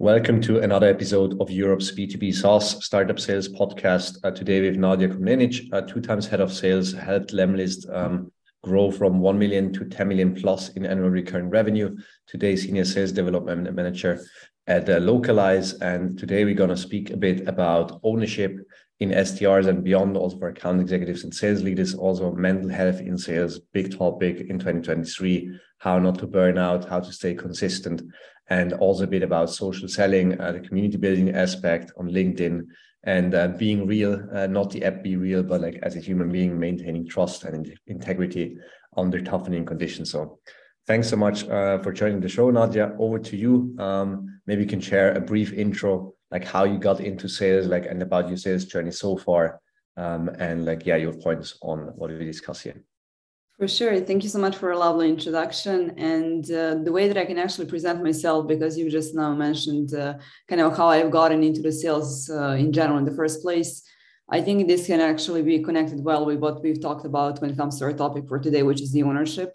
Welcome to another episode of Europe's B2B SaaS Startup Sales Podcast. Today with Nadia Komnenic, two times head of sales, helped Lemlist grow from 1 million to 10 million plus in annual recurring revenue. Today, senior sales development manager at Localize. And today we're going to speak a bit about ownership in SDRs and beyond, also for account executives and sales leaders, also mental health in sales, big topic in 2023, how not to burn out, how to stay consistent, and also a bit about social selling, the community building aspect on LinkedIn, and being real, not the app be real, but like as a human being, maintaining trust and integrity under toughening conditions. So thanks so much for joining the show, Nadia. Over to you. Maybe you can share a brief intro, like how you got into sales, like, and about your sales journey so far, and like, yeah, your points on what we discuss here. For sure. Thank you so much for a lovely introduction and the way that I can actually present myself, because you just now mentioned kind of how I've gotten into the sales in general in the first place. I think this can actually be connected well with what we've talked about when it comes to our topic for today, which is the ownership.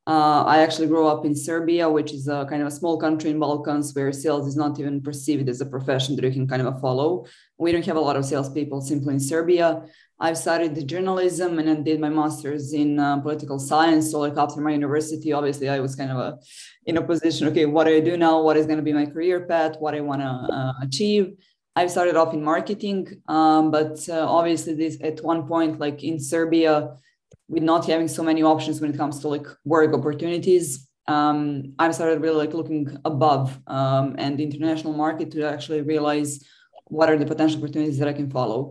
I actually grew up in Serbia, which is a kind of a small country in Balkans where sales is not even perceived as a profession that you can kind of follow. We don't have a lot of salespeople simply in Serbia. I've studied journalism and then did my master's in political science. So like after my university, obviously I was kind of in a position, okay, what do I do now? What is going to be my career path? What I want to achieve? I've started off in marketing, but obviously this at one point, like in Serbia, with not having so many options when it comes to like work opportunities, I started really like looking above and the international market to actually realize what are the potential opportunities that I can follow.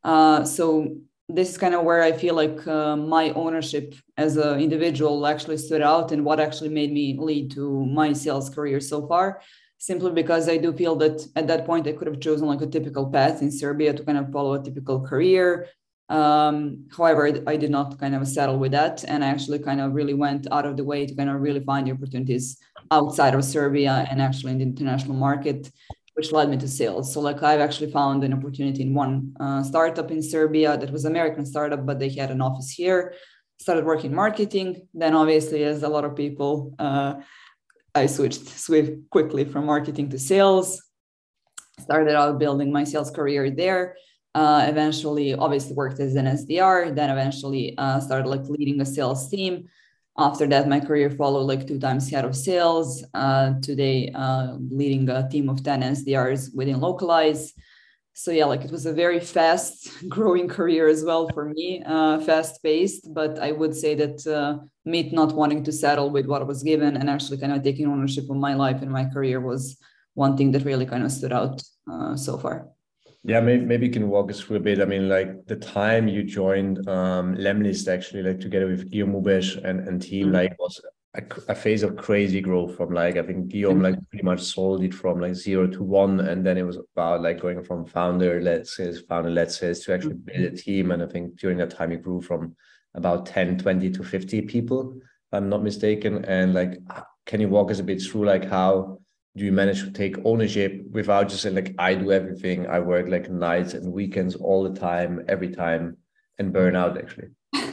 So this is kind of where I feel like my ownership as an individual actually stood out and what actually made me lead to my sales career so far, simply because I do feel that at that point I could have chosen like a typical path in Serbia to kind of follow a typical career. However, I did not kind of settle with that. And I actually kind of really went out of the way to kind of really find the opportunities outside of Serbia and actually in the international market, which led me to sales. So like I've actually found an opportunity in one startup in Serbia that was American startup, but they had an office here, started working marketing. Then obviously, as a lot of people, I switched quickly from marketing to sales, started out building my sales career there. Eventually, obviously worked as an SDR, then eventually started like leading a sales team. After that, my career followed like 2 times head of sales. Today, leading a team of 10 SDRs within Localize. So yeah, like it was a very fast growing career as well for me, fast paced, but I would say that me not wanting to settle with what was given and actually kind of taking ownership of my life and my career was one thing that really kind of stood out so far. Yeah, maybe you can walk us through a bit. I mean, like the time you joined Lemlist, actually, like together with Guillaume Mubesh and team, like was a phase of crazy growth from like, I think Guillaume like pretty much sold it from like 0 to 1. And then it was about like going from founder-led sales to actually build a team. And I think during that time, it grew from about 10, 20 to 50 people, if I'm not mistaken. And like, can you walk us a bit through like how do you manage to take ownership without just saying like, I do everything, I work like nights and weekends all the time, every time, and burn out actually?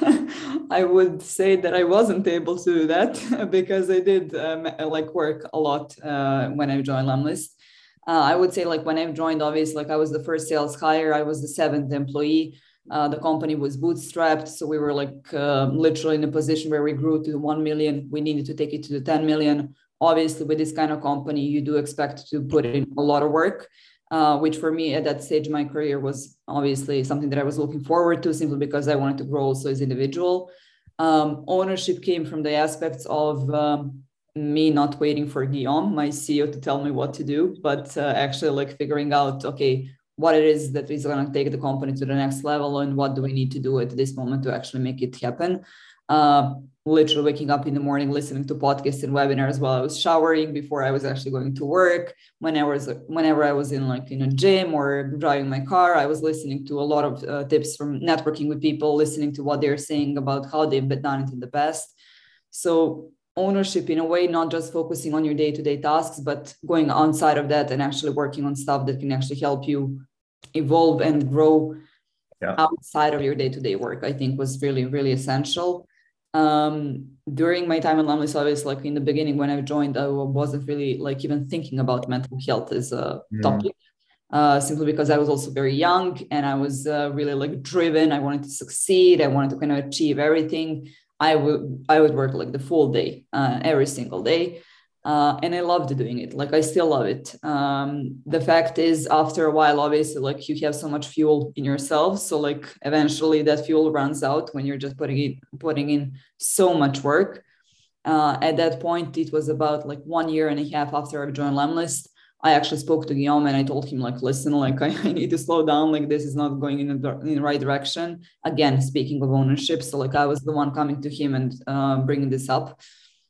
I would say that I wasn't able to do that because I did like work a lot when I joined Lemlist. I would say like when I joined, obviously, like I was the first sales hire, I was the 7th employee. The company was bootstrapped. So we were like literally in a position where we grew to 1 million. We needed to take it to the 10 million. Obviously, with this kind of company, you do expect to put in a lot of work, which for me at that stage of my career was obviously something that I was looking forward to simply because I wanted to grow also as an individual. Ownership came from the aspects of me not waiting for Guillaume, my CEO, to tell me what to do, but actually like figuring out, okay, what it is that is going to take the company to the next level and what do we need to do at this moment to actually make it happen. Literally waking up in the morning, listening to podcasts and webinars while I was showering before I was actually going to work. Whenever I was in like in a gym or driving my car, I was listening to a lot of tips from networking with people, listening to what they're saying about how they've done it in the past. So ownership in a way, not just focusing on your day-to-day tasks, but going outside of that and actually working on stuff that can actually help you evolve and grow outside of your day-to-day work, I think was really, really essential. during my time in Lemlist, obviously, like in the beginning when I joined, I wasn't really like even thinking about mental health as a topic. Simply because I was also very young and I was really like driven. I wanted to succeed. I wanted to kind of achieve everything. I would work like the full day, every single day. And I loved doing it. Like I still love it. The fact is, after a while, obviously, like you have so much fuel in yourself. So like eventually that fuel runs out when you're just putting in so much work. At that point, it was about like 1.5 years after I joined Lemlist. I actually spoke to Guillaume and I told him like, listen, like I need to slow down. Like this is not going in the right direction. Again, speaking of ownership. So like I was the one coming to him and bringing this up.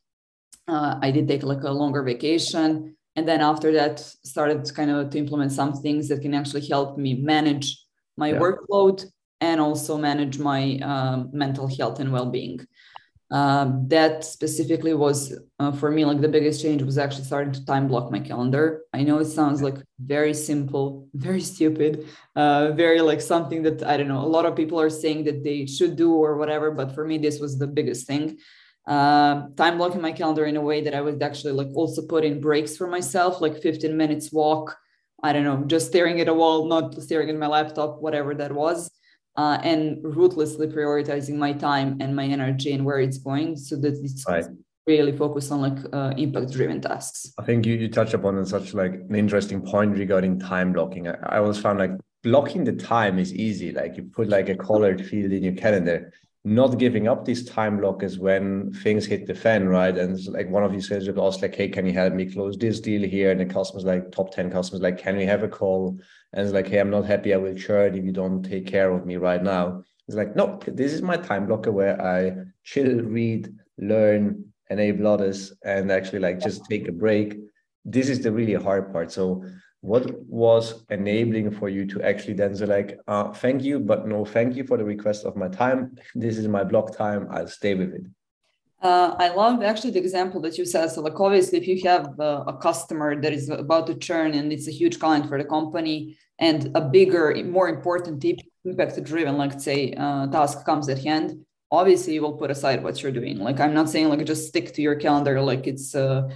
I did take like a longer vacation. And then after that started kind of to implement some things that can actually help me manage my workload and also manage my mental health and well-being. That specifically was for me, like the biggest change was actually starting to time block my calendar. I know it sounds like very simple, very stupid, very like something that I don't know, a lot of people are saying that they should do or whatever, but for me this was the biggest thing. Time blocking my calendar in a way that I would actually like also put in breaks for myself, like 15 minutes walk, I don't know, just staring at a wall, not staring at my laptop, whatever that was. And ruthlessly prioritizing my time and my energy and where it's going so that it's really focused on like impact driven tasks. I think you touched upon such like an interesting point regarding time blocking. I always found like blocking the time is easy. Like you put like a colored field in your calendar. Not giving up this time block is when things hit the fan, right? And it's like one of these sales reps asked like, hey, can you help me close this deal here? And the customer's like, top 10 customers like, can we have a call? And it's like, hey, I'm not happy. I will churn if you don't take care of me right now. It's like, no, this is my time blocker where I chill, read, learn, enable others, and actually like just take a break. This is the really hard part. So what was enabling for you to actually then say like, thank you, but no thank you for the request of my time. This is my block time. I'll stay with it. I love actually the example that you said. So like obviously if you have a customer that is about to churn and it's a huge client for the company and a bigger, more important impact driven, like say task comes at hand, obviously you will put aside what you're doing. Like I'm not saying like just stick to your calendar like it's a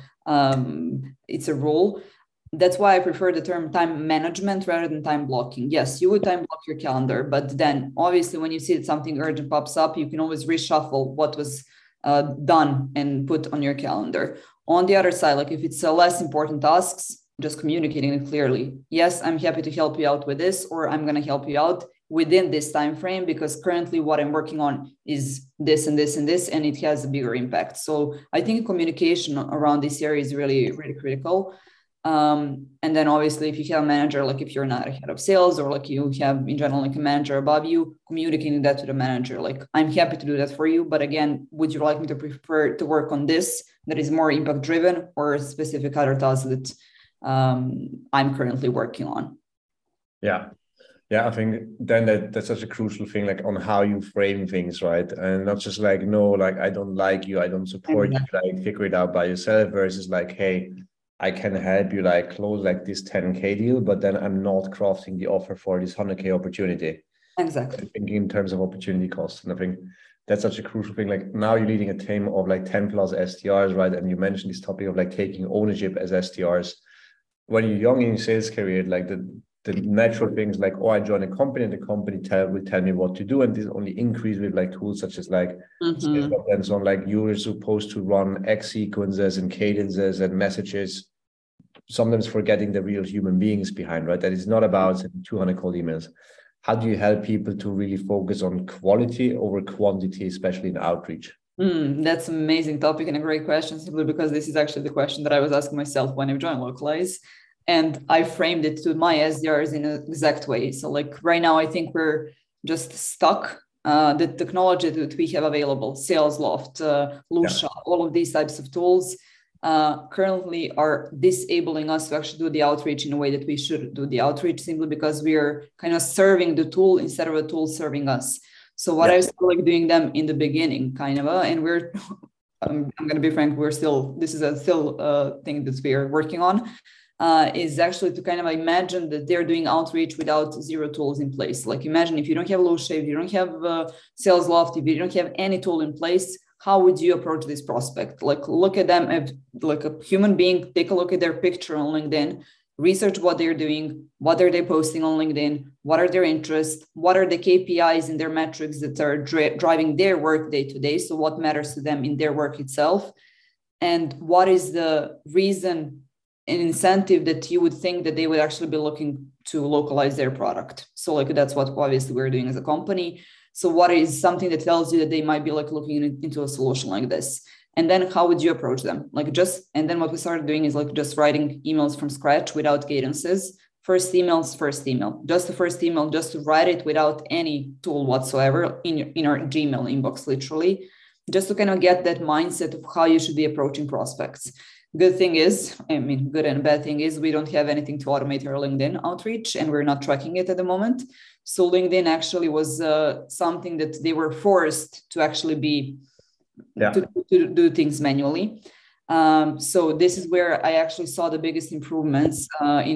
rule. That's why I prefer the term time management rather than time blocking. Yes, you would time block your calendar, but then obviously when you see that something urgent pops up, you can always reshuffle what was done and put on your calendar. On the other side, like if it's less important tasks, just communicating it clearly. Yes, I'm happy to help you out with this, or I'm going to help you out within this time frame because currently what I'm working on is this and this and this, and it has a bigger impact. So I think communication around this area is really, really critical. And then obviously if you have a manager, like if you're not a head of sales or like you have in general like a manager above you, communicating that to the manager, like I'm happy to do that for you, but again, would you like me to prefer to work on this that is more impact driven or specific other tasks that I'm currently working on? Yeah, I think then that's such a crucial thing, like on how you frame things, right? And not just like, no, like I don't like you, I don't support you, like figure it out by yourself versus like, hey, I can help you like close like this 10K deal, but then I'm not crafting the offer for this 100K opportunity. Exactly. I'm thinking in terms of opportunity costs. And I think that's such a crucial thing. Like now you're leading a team of like 10 plus SDRs, right? And you mentioned this topic of like taking ownership as SDRs. When you're young in your sales career, like the natural things like, oh, I join a company and the company will tell me what to do. And this only increase with like tools such as like, and so on, like you're supposed to run X sequences and cadences and messages, sometimes forgetting the real human beings behind, right? That is not about 200 cold emails. How do you help people to really focus on quality over quantity, especially in outreach? That's an amazing topic and a great question, simply because this is actually the question that I was asking myself when I joined Localize. And I framed it to my SDRs in an exact way. So like right now, I think we're just stuck. The technology that we have available, SalesLoft, Lusha, all of these types of tools currently are disabling us to actually do the outreach in a way that we should do the outreach, simply because we are kind of serving the tool instead of a tool serving us. So what I was like doing them in the beginning, kind of, and we're, I'm going to be frank, this is a thing that we are working on, is actually to kind of imagine that they're doing outreach without zero tools in place. Like imagine if you don't have Lusha, if you don't have SalesLoft, if you don't have any tool in place, how would you approach this prospect? Like look at them as like a human being, take a look at their picture on LinkedIn, research what they're doing, what are they posting on LinkedIn, what are their interests, what are the KPIs and their metrics that are driving their work day to day. So what matters to them in their work itself, and what is the reason and incentive that you would think that they would actually be looking to localize their product. So like that's what obviously we're doing as a company. So what is something that tells you that they might be like looking into a solution like this? And then how would you approach them? And then what we started doing is like just writing emails from scratch without cadences. First email, just the first email, just to write it without any tool whatsoever in our Gmail inbox, literally, just to kind of get that mindset of how you should be approaching prospects. Good and bad thing is we don't have anything to automate our LinkedIn outreach, and we're not tracking it at the moment. So LinkedIn actually was something that they were forced to actually be to do things manually. So this is where I actually saw the biggest improvements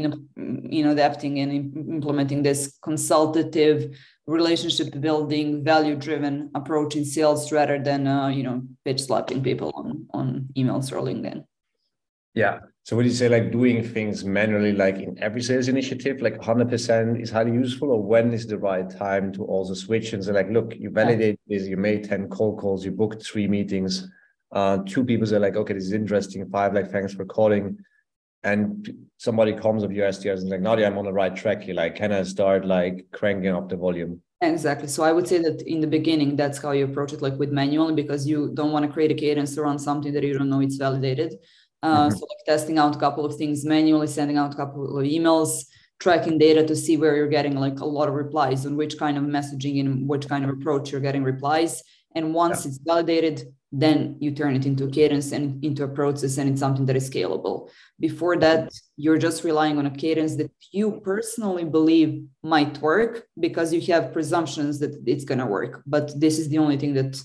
in adapting and implementing this consultative, relationship building, value-driven approach in sales rather than pitch slapping people on emails or LinkedIn. Yeah. So would you say like doing things manually, like in every sales initiative, like 100% is highly useful, or when is the right time to also switch and say like, look, you validate this, you made 10 cold calls, you booked 3 meetings, 2 people say like, okay, this is interesting, 5 like, thanks for calling. And somebody comes of your SDRs and like, Nadia, I'm on the right track here. Like, can I start like cranking up the volume? Exactly. So I would say that in the beginning, that's how you approach it, like with manual, because you don't want to create a cadence around something that you don't know it's validated. So like testing out a couple of things manually, sending out a couple of emails, tracking data to see where you're getting like a lot of replies and which kind of messaging and which kind of approach you're getting replies. And once it's validated, then you turn it into a cadence and into a process, and it's something that is scalable. Before that, you're just relying on a cadence that you personally believe might work because you have presumptions that it's going to work. But this is the only thing that,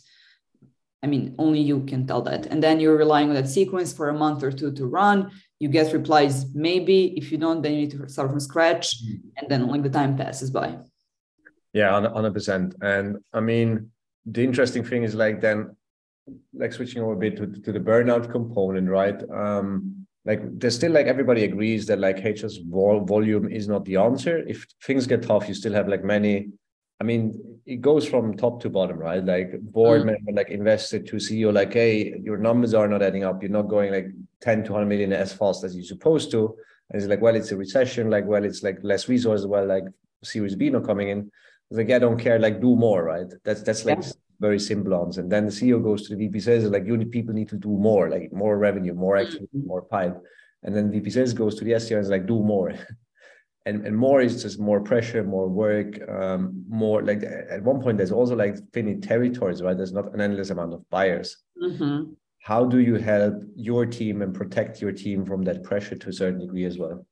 only you can tell that. And then you're relying on that sequence for a month or 2 to run. You get replies, maybe. If you don't, then you need to start from scratch. And then like the time passes by. Yeah, 100%. And the interesting thing is like then, like switching over a bit to the burnout component, right? Like there's still like everybody agrees that like, hey, just volume is not the answer. If things get tough, you still have like many. It goes from top to bottom, right? Like board member, like investor to CEO, like, hey, your numbers are not adding up. You're not going like 10 to 100 million as fast as you're supposed to. And it's like, well, it's a recession. Like, well, it's like less resources. Well, like Series B not coming in. It's like, I don't care. Like, do more, right? That's like very simple answer. And then the CEO goes to the VP says, like, people need to do more, like more revenue, more activity, more pipe. And then VP says goes to the SDR and is like, do more. And more is just more pressure, more work, more like at one point, there's also like finite territories, right? There's not an endless amount of buyers. How do you help your team and protect your team from that pressure to a certain degree as well?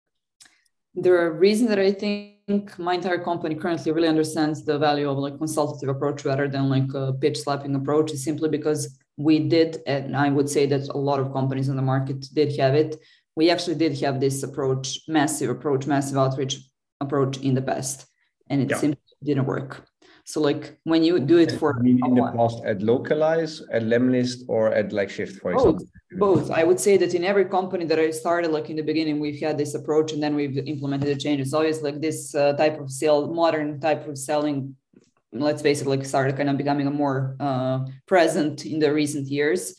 There are reasons that I think my entire company currently really understands the value of like consultative approach rather than like a pitch slapping approach, is simply because we did, and I would say that a lot of companies in the market did have it. We actually did have this massive outreach approach in the past, and it simply didn't work. So like when you do it for in the past at Localize, at Lemlist, or at like Shift, for example? Both. I would say that in every company that I started, like in the beginning, we've had this approach, and then we've implemented the changes. Always like this type of modern type of selling, let's face it, like started kind of becoming a more present in the recent years.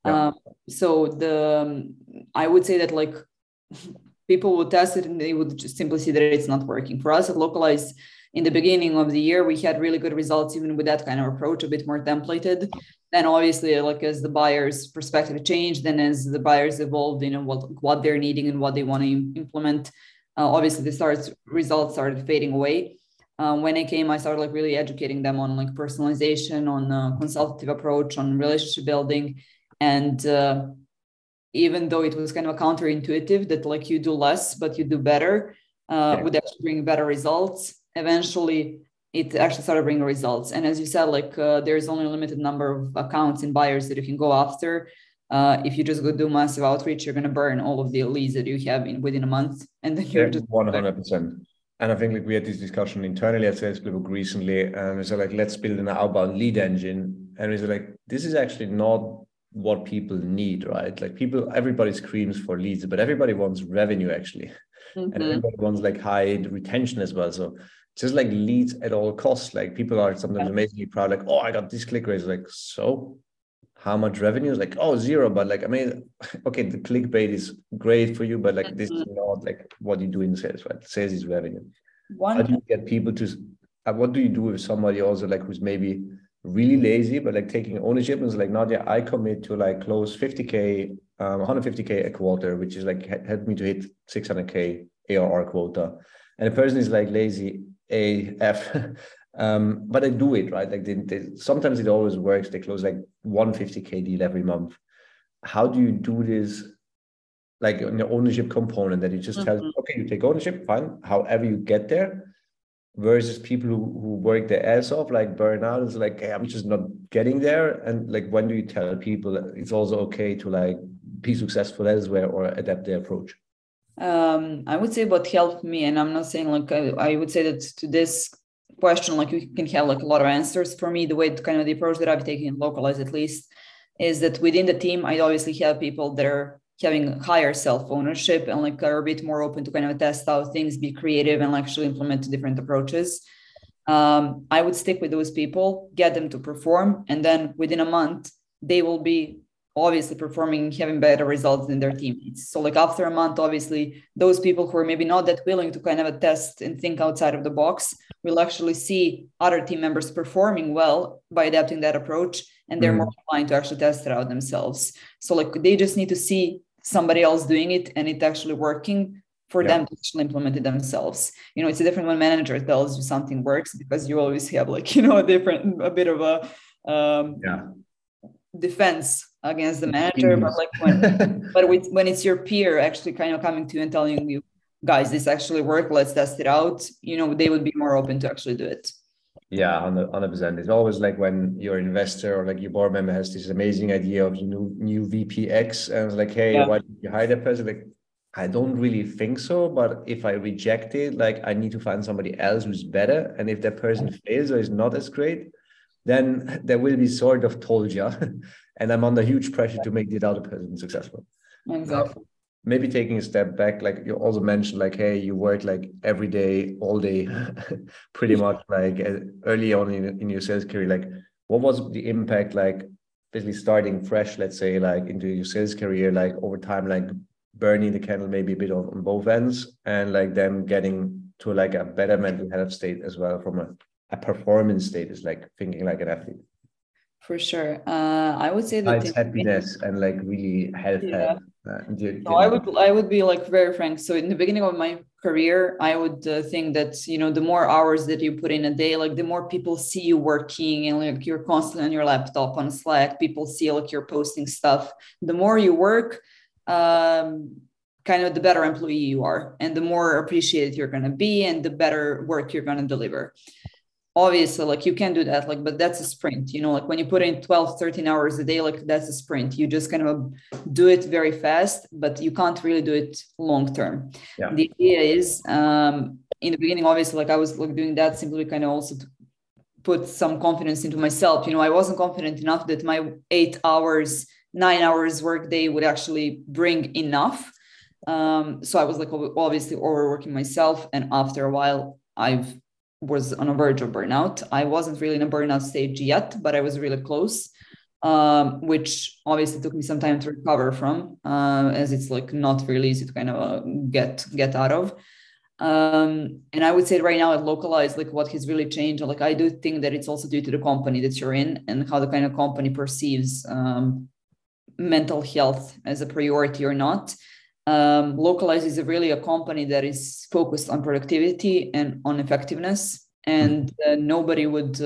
So I would say that like people would test it and they would just simply see that it's not working. For us at Localize, in the beginning of the year, we had really good results, even with that kind of approach, a bit more templated. Then obviously, like as the buyer's perspective changed, then as the buyers evolved, what they're needing and what they want to implement, obviously the results started fading away. When I came, I started like really educating them on like personalization, on consultative approach, on relationship building. And even though it was kind of counterintuitive that like you do less, but you do better, would actually bring better results. Eventually, it actually started bringing results. And as you said, like there's only a limited number of accounts and buyers that you can go after. If you just go do massive outreach, you're going to burn all of the leads that you have within a month. And then you're just 100%. And I think like we had this discussion internally at Sales Playbook recently, and we said like, let's build an outbound lead engine and it's like, this is actually not what people need, right? Like everybody screams for leads, but everybody wants revenue actually. And everybody wants like high retention as well. So just like leads at all costs. Like people are sometimes amazingly proud, like, oh, I got this click rate. Like, so how much revenue? Is like, oh, 0. But like, I mean, okay, the clickbait is great for you, but like this is not like what you do in sales, right? Sales is revenue. How do you get people to, what do you do with somebody also like who's maybe really lazy, but like taking ownership and is like, Nadia, I commit to like close 50K, 150K a quarter, which is like help me to hit 600K ARR quota. And the person is like lazy AF, but they do it, right? Like sometimes it always works. They close like 150K deal every month. How do you do this? Like an ownership component that you just tell, okay, you take ownership, fine. However you get there, versus people who work their ass off, like burnout is like, hey, I'm just not getting there. And like, when do you tell people that it's also okay to like be successful elsewhere or adapt their approach? I would say what helped me, and I'm not saying like I would say that to this question, like you can have like a lot of answers. For me, the way kind of the approach that I've taken in Localize at least is that within the team, I obviously have people that are having higher self-ownership and like are a bit more open to kind of test out things, be creative, and actually implement different approaches. I would stick with those people, get them to perform, and then within a month, they will be obviously performing, having better results than their teammates. So like after a month, obviously, those people who are maybe not that willing to kind of test and think outside of the box will actually see other team members performing well by adapting that approach, and they're more inclined to actually test it out themselves. So like they just need to see somebody else doing it and it actually working for them to actually implement it themselves. You know, it's a different when manager tells you something works, because you always have like, you know, a bit of a defense against the manager. But like when it's your peer actually kind of coming to you and telling you, guys, this actually worked, let's test it out, you know, they would be more open to actually do it. Yeah, 100%. It's always like when your investor or like your board member has this amazing idea of new VPX, and it's like, hey, why did you hire that person? Like, I don't really think so, but if I reject it, like I need to find somebody else who's better. And if that person fails or is not as great, then there will be sort of told you. And I'm under huge pressure to make the other person successful. Exactly. Maybe taking a step back, like you also mentioned, like, hey, you work like every day, all day, pretty much like early on in your sales career. Like, what was the impact, like basically starting fresh, let's say, like into your sales career, like over time, like burning the candle maybe a bit on both ends, and like them getting to like a better mental health state as well from a performance status, like thinking like an athlete. For sure. I would say that it's happiness and like really health. So I would be like very frank. So in the beginning of my career, I would think that, you know, the more hours that you put in a day, like the more people see you working and like you're constantly on your laptop on Slack, people see like you're posting stuff. The more you work, kind of the better employee you are, and the more appreciated you're going to be, and the better work you're going to deliver. Obviously, like you can do that, like, but that's a sprint, you know, like when you put in 12, 13 hours a day, like that's a sprint. You just kind of do it very fast, but you can't really do it long term. The idea is in the beginning, obviously, like I was like doing that simply kind of also to put some confidence into myself. You know, I wasn't confident enough that my 8 hours, 9 hours work day would actually bring enough. So I was like obviously overworking myself. And after a while, I've was on a verge of burnout. I wasn't really in a burnout stage yet, but I was really close, which obviously took me some time to recover from, as it's like not really easy to kind of get out of. And I would say right now at Localize, like what has really changed, like I do think that it's also due to the company that you're in and how the kind of company perceives mental health as a priority or not. Localize is really a company that is focused on productivity and on effectiveness, and nobody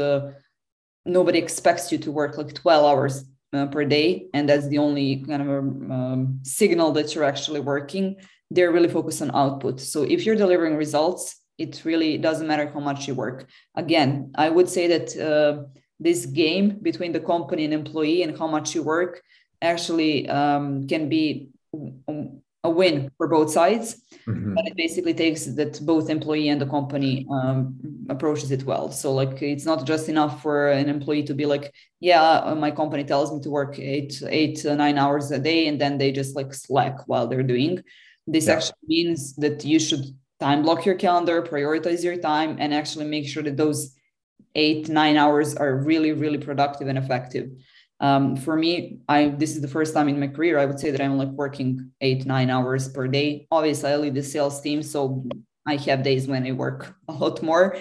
expects you to work like 12 hours per day, and that's the only kind of signal that you're actually working. They're really focused on output. So if you're delivering results, it really doesn't matter how much you work. Again, I would say that this game between the company and employee and how much you work actually can be a win for both sides. Mhm. But it basically takes that both employee and the company approaches it well. So like it's not just enough for an employee to be like, yeah, my company tells me to work 9 hours a day, and then they just like slack while they're doing. This Yeah. actually means that you should time block your calendar, prioritize your time, and actually make sure that those 8-9 hours are really, really productive and effective. For me, this is the first time in my career I would say that I'm like working 8-9 hours per day. Obviously, I lead the sales team, so I have days when I work a lot more.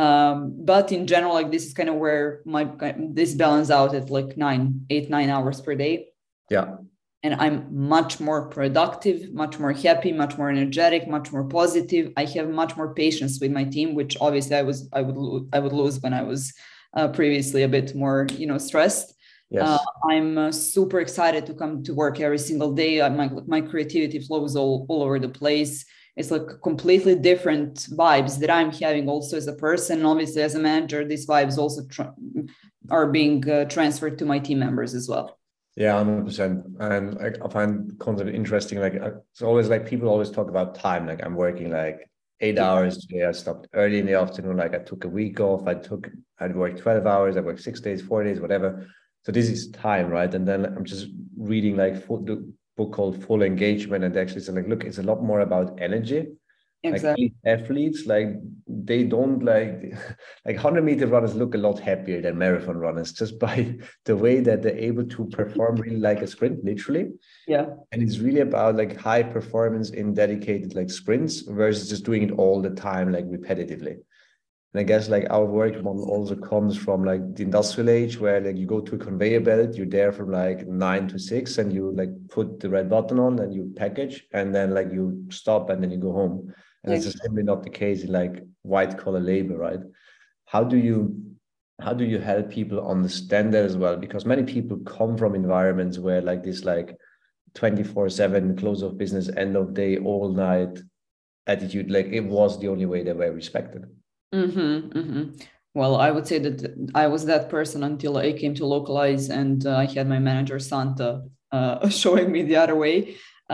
But in general, like this is kind of where this balance out at like 8-9 hours per day. Yeah. And I'm much more productive, much more happy, much more energetic, much more positive. I have much more patience with my team, which obviously I would lose when I was previously a bit more stressed. Yes. I'm super excited to come to work every single day. My creativity flows all over the place. It's like completely different vibes that I'm having also as a person. Obviously, as a manager, these vibes also are being transferred to my team members as well. Yeah, 100%. And I find the concept interesting. Like it's always like people always talk about time. Like I'm working like 8 hours today. I stopped early in the afternoon. Like I took a week off. I'd worked 12 hours. I worked 6 days, 4 days, whatever. So this is time, right? And then I'm just reading like the book called Full Engagement, and actually it's like, look, it's a lot more about energy. Like Exactly. elite athletes, like they don't like 100-meter runners look a lot happier than marathon runners just by the way that they're able to perform really like a sprint, literally. Yeah. And it's really about like high performance in dedicated like sprints versus just doing it all the time, like repetitively. And I guess like our work model also comes from like the industrial age where like you go to a conveyor belt, you're there from like 9 to 6 and you like put the red button on and you package and then like you stop and then you go home. And it's just simply not the case in like white collar labor, right? How do you how do you help people understand that as well? Because many people come from environments where like this like 24/7 close of business, end of day, all night attitude, like it was the only way they were respected. Mm-hmm, mm-hmm. Well, I would say that I was that person until I came to Localize, and I had my manager Santa showing me the other way.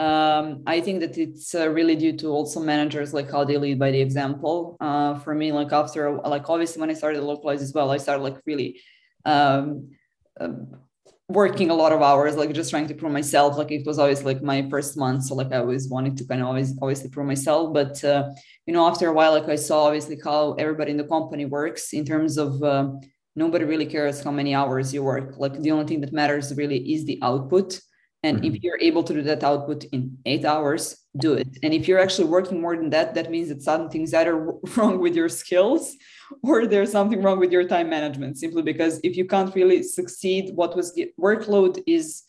I think that it's really due to also managers, like how they lead by the example. For me, like like obviously when I started Localize as well, I started like really um, uh, working a lot of hours, like just trying to prove myself. Like it was always like my first month, so like I always wanted to kind of obviously prove myself. But after a while, like I saw obviously how everybody in the company works in terms of nobody really cares how many hours you work. Like the only thing that matters really is the output. And if Mhm. you're able to do that output in 8 hours, do it. And if you're actually working more than that, that means that something's either wrong with your skills or there's something wrong with your time management, simply because if you can't really succeed, what was the workload is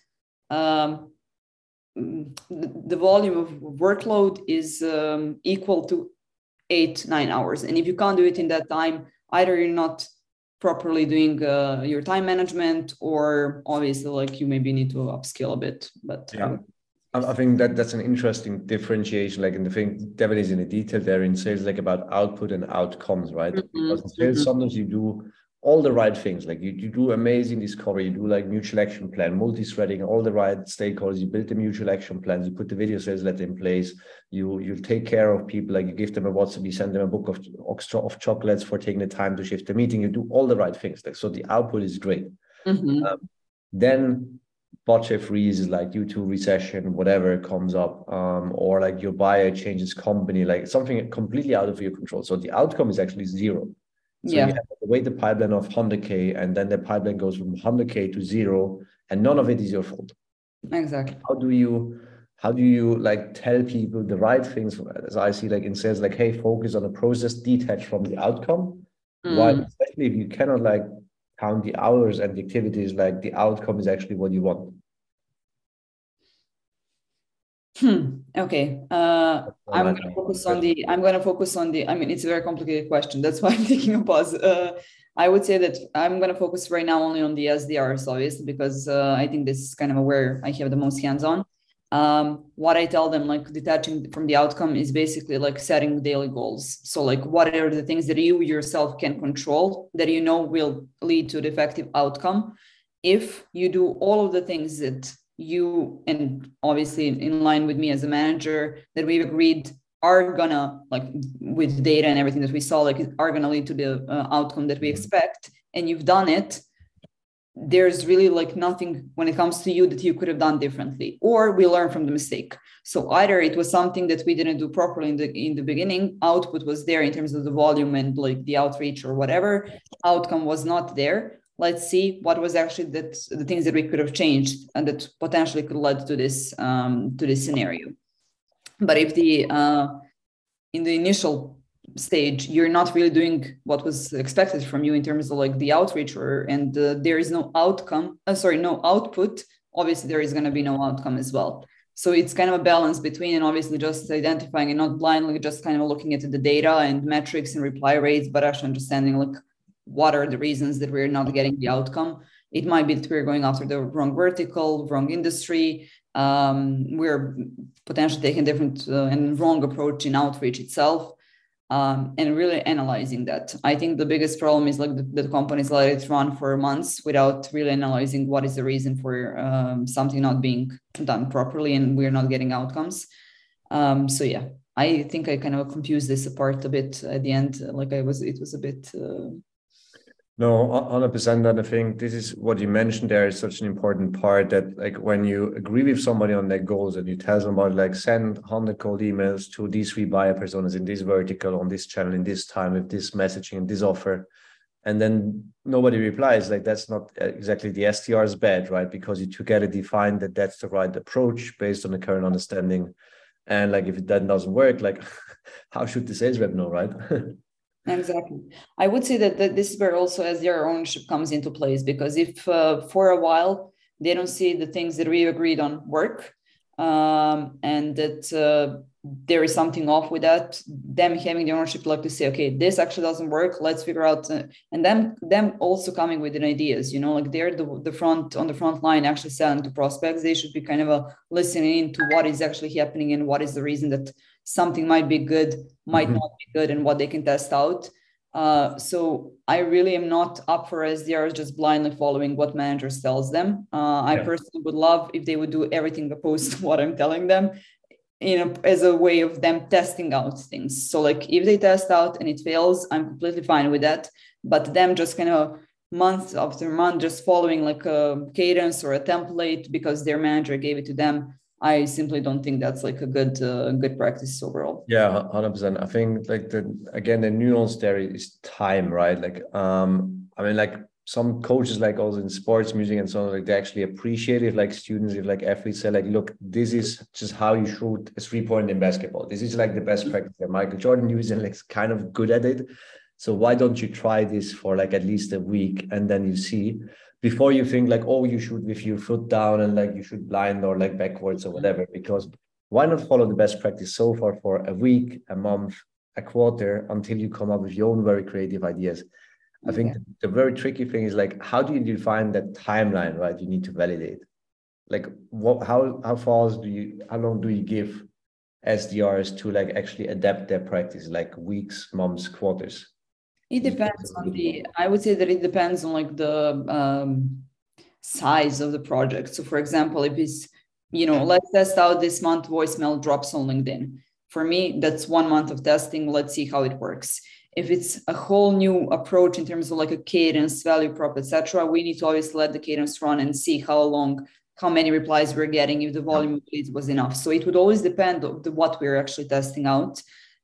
the volume of workload is equal to 8-9 hours. And if you can't do it in that time, either you're not properly doing your time management, or obviously like you maybe need to upskill a bit. But Yeah. I think that that's an interesting differentiation. Like in the thing, devil is in the detail there in sales, like about output and outcomes, right? Because in sales, sometimes you do all the right things. Like you do amazing discovery, you do like mutual action plan, multi-threading, all the right stakeholders, you build the mutual action plans, you put the video sales letter in place, you take care of people, like you give them a WhatsApp, you send them a book of chocolates for taking the time to shift the meeting, you do all the right things. Like so the output is great. Then budget freeze, like due to recession, whatever comes up, or like your buyer changes company, like something completely out of your control. So the outcome is actually zero. So you Yeah, have to wait the pipeline of 100K, and then the pipeline goes from 100K to zero, and none of it is your fault. exactly. How do you like tell people the right things, as I see like in sales, like, hey, focus on the process, detach from the outcome. Why, especially if you cannot like count the hours and the activities, like the outcome is actually what you want. Okay. Or like my question. I'm going to focus on the, I mean, it's a very complicated question. That's why I'm taking a pause. I would say that I'm going to focus right now only on the SDRs, obviously, because I think this is kind of where I have the most hands-on. What I tell them, like detaching from the outcome, is basically like setting daily goals. So like, what are the things that you yourself can control that you know will lead to the effective outcome? If you do all of the things that you, and obviously in line with me as a manager, that we've agreed are gonna, like, with data and everything that we saw, like, are gonna lead to the outcome that we expect, and you've done it, there's really like nothing when it comes to you that you could have done differently, or we learn from the mistake. So either it was something that we didn't do properly in the beginning, output was there in terms of the volume and like the outreach or whatever, outcome was not there. Let's see what was actually the things that we could have changed and that potentially could lead to this scenario. But if in the initial stage you're not really doing what was expected from you in terms of like the outreach, and there is no no output, obviously there is going to be no outcome as well. So it's kind of a balance between, and obviously just identifying and not blindly just kind of looking at the data and metrics and reply rates, but actually understanding like what are the reasons that we're not getting the outcome. It might be that we're going after the wrong vertical, wrong industry. We're potentially taking a different and wrong approach in outreach itself. And really analyzing that. I think the biggest problem is like the companies let it run for months without really analyzing what is the reason for something not being done properly and we're not getting outcomes. So yeah, I think I kind of confused this apart a bit at the end. Like it was a bit. No, 100%. And I think this is what you mentioned there is such an important part, that like when you agree with somebody on their goals and you tell somebody like send 100 cold emails to these 3 buyer personas in this vertical, on this channel, in this time, with this messaging and this offer, and then nobody replies, like that's not exactly the SDR's bad, right? Because you together define that that's the right approach based on the current understanding. And like if that doesn't work, like how should the sales rep know, right? Exactly. I would say that this is where also SDR ownership comes into place, because if for a while they don't see the things that we agreed on work, and that there is something off with that, them having the ownership, like to say, okay, this actually doesn't work, let's figure out, and them also coming with ideas, you know, like they're the front on the front line actually selling to prospects. They should be kind of listening to what is actually happening and what is the reason that something might be good, might not be good, and what they can test out. So I really am not up for SDRs just blindly following what managers tells them. I personally would love if they would do everything opposed to what I'm telling them, as a way of them testing out things. So like if they test out and it fails, I'm completely fine with that. But them just kind of month after month just following like a cadence or a template because their manager gave it to them, I simply don't think that's like a good practice overall. Yeah, 100%. I think like the nuance there is time, right? Like, I mean, like some coaches, like also in sports, music, and so on, like they actually appreciate it. Like students, if like athletes say, like, look, this is just how you shoot a 3-point in basketball. This is like the best practice that Michael Jordan used and like kind of good at it. So why don't you try this for like at least a week, and then you see, before you think like, oh, you should with your foot down and like you should blind or like backwards or whatever, because why not follow the best practice so far for a week, a month, a quarter, until you come up with your own very creative ideas? I think the very tricky thing is like, how do you define that timeline, right? You need to validate. Like how long do you give SDRs to like actually adapt their practice, like weeks, months, quarters? It depends I would say that it depends on like the size of the project. So for example, if it's, let's test out this month voicemail drops on LinkedIn. For me, that's 1 month of testing. Let's see how it works. If it's a whole new approach in terms of like a cadence, value prop, etc., we need to always let the cadence run and see how many replies we're getting, if the volume of leads was enough. So it would always depend on what we're actually testing out.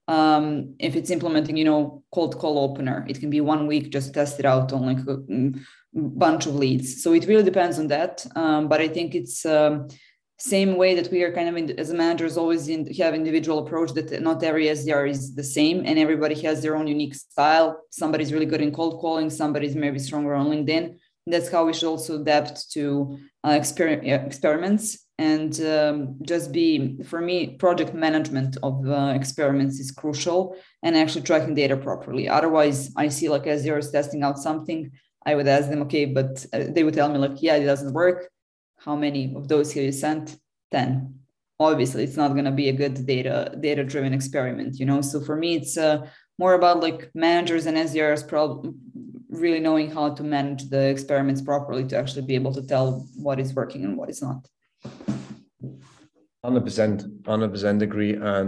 If it's implementing, cold call opener, it can be 1 week, just test it out on like a bunch of leads. So it really depends on that. But I think it's same way that we are kind of as a managers always have individual approach, that not every SDR is the same and everybody has their own unique style. Somebody's really good in cold calling, somebody's maybe stronger on LinkedIn. That's how we should also adapt to experiments. And just for me, project management of experiments is crucial, and actually tracking data properly. Otherwise, I see like SDRs testing out something, I would ask them, okay, but they would tell me like, yeah, it doesn't work. How many of those have you sent? 10. Obviously, it's not going to be a good data-driven experiment, So for me, it's more about like managers and SDRs really knowing how to manage the experiments properly to actually be able to tell what is working and what is not. 100% agree. And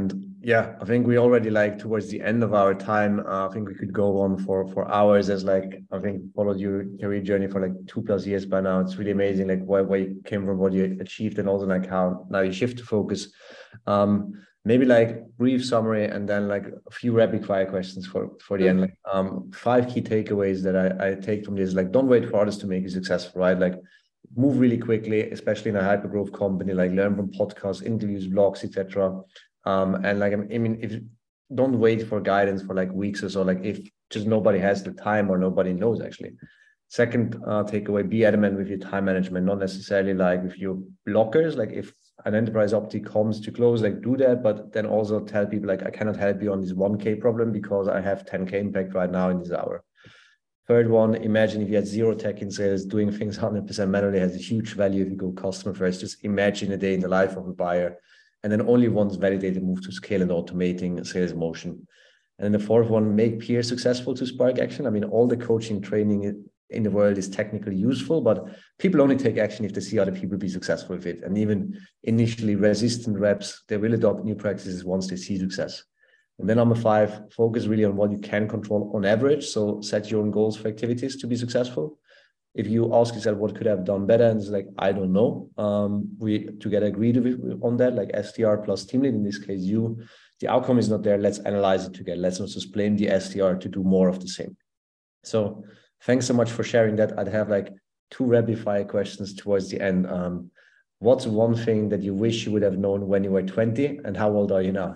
Yeah, I think we already like towards the end of our time. I think we could go on for hours. As like I think followed your career journey for like 2+ years by now. It's really amazing, like where you came from, what you achieved, and also like how now you shift to focus. Maybe like brief summary and then like a few rapid fire questions for the end. Like 5 key takeaways that I take from this. Like don't wait for others to make you successful, right? Like move really quickly, especially in a hyper growth company. Like learn from podcasts, interviews, blogs, etc. And like, I mean, if don't wait for guidance for like weeks or so, like if just nobody has the time or nobody knows actually. Second takeaway, be adamant with your time management, not necessarily like with your blockers. Like if an enterprise optic comes to close, like do that, but then also tell people like, I cannot help you on this 1K problem because I have 10K impact right now in this hour. Third one, imagine if you had zero tech in sales, doing things 100% manually has a huge value if you go customer first. Just imagine a day in the life of a buyer. And then only once validated, move to scale and automating sales motion. And then the fourth one, make peers successful to spark action. I mean, all the coaching training in the world is technically useful, but people only take action if they see other people be successful with it. And even initially resistant reps, they will adopt new practices once they see success. And then number 5, focus really on what you can control on average. So set your own goals for activities to be successful. If you ask yourself what could I have done better, and it's like, I don't know. We together agreed on that, like SDR plus team lead, in this case, you, the outcome is not there. Let's analyze it together. Let's not just blame the SDR to do more of the same. So thanks so much for sharing that. I'd have like 2 rapid fire questions towards the end. What's one thing that you wish you would have known when you were 20, and how old are you now?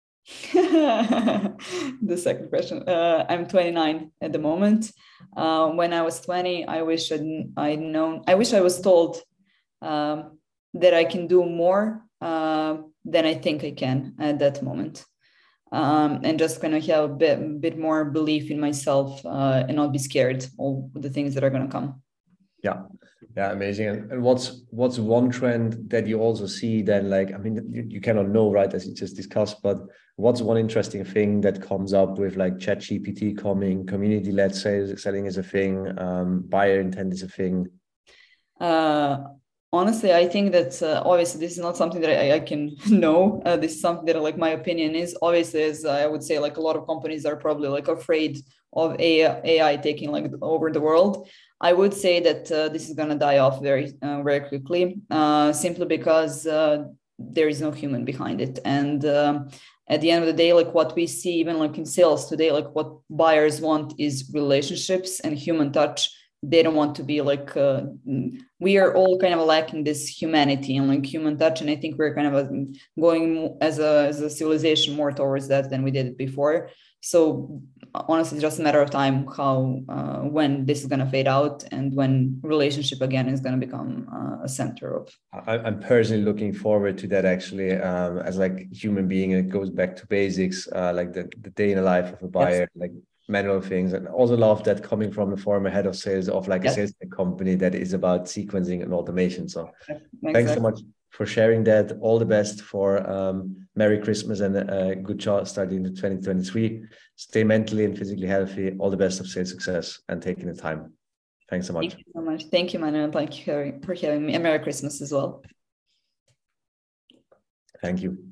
The second question. I'm 29 at the moment. When I was 20, I wish I wish I was told that I can do more than I think I can at that moment. And just kind of have a bit more belief in myself and not be scared of the things that are going to come. Yeah, amazing. And what's one trend that you also see then, like, I mean, you cannot know, right, as you just discussed, but what's one interesting thing that comes up with like ChatGPT coming, community-led sales, selling is a thing, buyer intent is a thing? Honestly, I think that obviously this is not something that I can know. This is something that like my opinion is obviously, as I would say, like a lot of companies are probably like afraid of AI taking like over the world. I would say that this is going to die off very quickly, simply because there is no human behind it. And at the end of the day, like what we see, even like in sales today, like what buyers want is relationships and human touch. They don't want to be like, we are all kind of lacking this humanity and like human touch. And I think we're kind of going as a civilization more towards that than we did before. So honestly, it's just a matter of time when this is going to fade out and when relationship again is going to become a center of. I'm personally looking forward to that actually, as like human being. It goes back to basics, like the day in the life of a buyer, yes. Like manual things. And also love that coming from the former head of sales of like yes. a sales company that is about sequencing and automation. So exactly. Thanks so much for sharing that. All the best for Merry Christmas and a good start into 2023. Stay mentally and physically healthy. All the best of sales success and taking the time. Thanks so much. Thank you so much. Thank you, Manuel. Thank you for having me. And Merry Christmas as well. Thank you.